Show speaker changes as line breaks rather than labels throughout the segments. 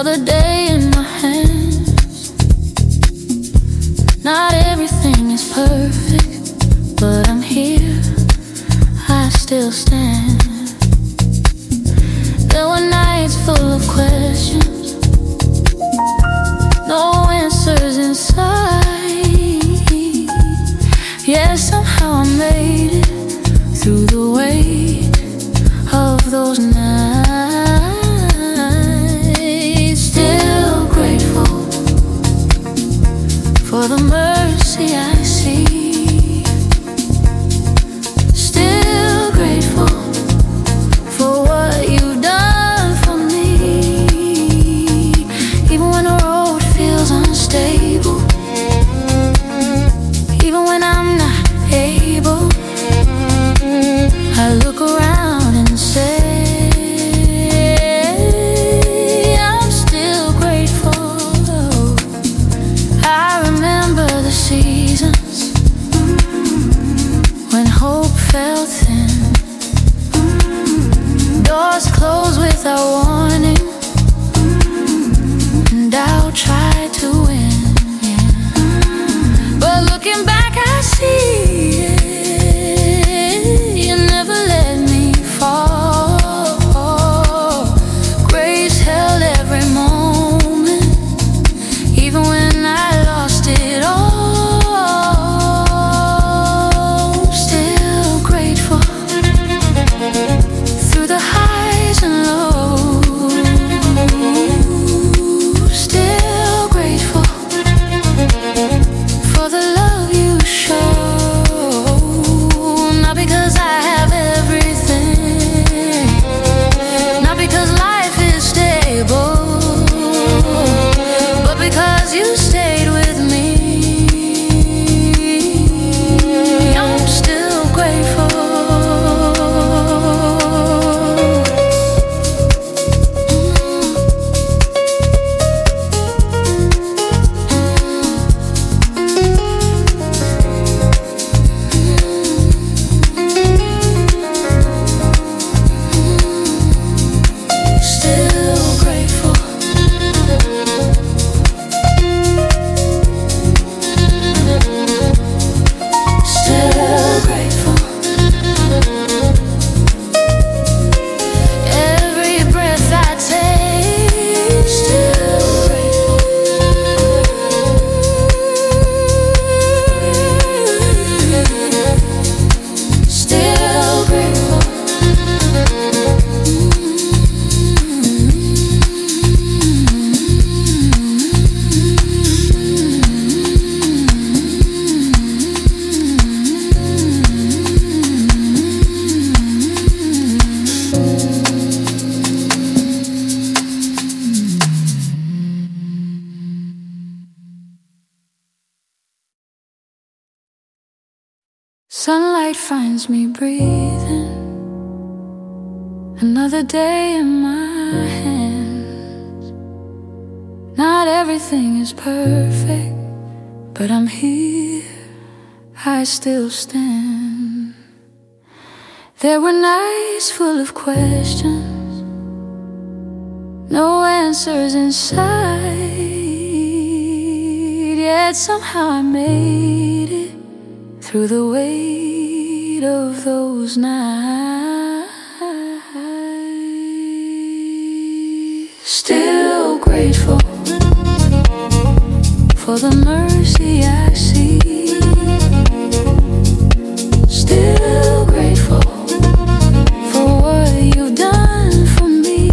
Another day in my hands. Not everything is perfect, but I'm here, I still stand. There were nights full of questions, no answers inside. Yeah, somehow I made it through the weight of those nights. Still grateful for the mercy I see. Still grateful for what you've done for me. Even when the road feels unstable, even when I'm not able, I look around and say I'm still grateful. I remember the seasons when hope felt thin, doors closed without warning, and doubt tried to win, yeah. But looking back I see it, you never let me fall. Grace held every moment, even when I lost it all. Still grateful through the highs and lows. Still grateful for the love you show. Not because I have everything, not because life is stable, but because you stayed with me. I'm still grateful. Still grateful. Still grateful. Every breath I take, still grateful. Still grateful. Sunlight finds me breathing. Another day in my hands. Not everything is perfect, but I'm here, I still stand. There were nights full of questions, no answers inside. Yet somehow I made it through the weight of those nights. Still grateful for the mercy I see. Still grateful for what you've done for me.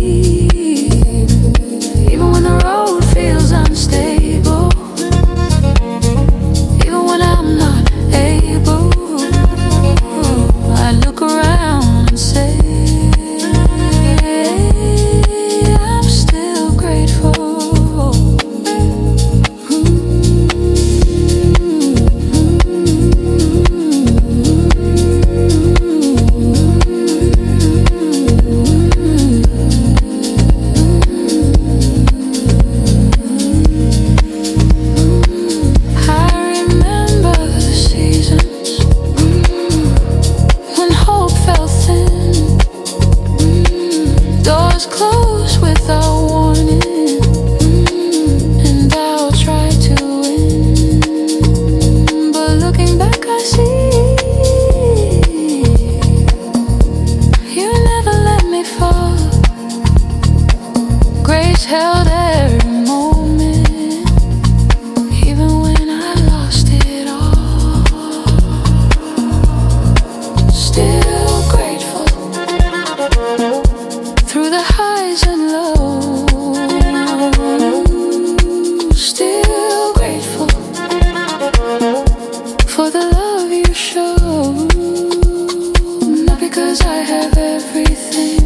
Even when the road feels unstable, even when I'm not able, I look around and say I'm still grateful. for the love you show. Not because I have everything,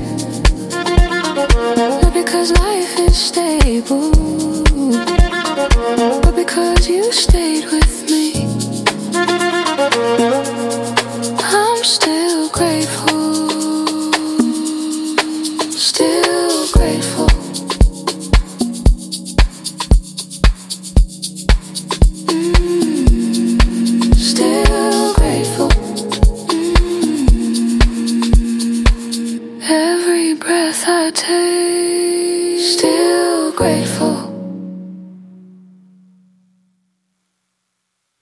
not because life is stable, but because you stayed with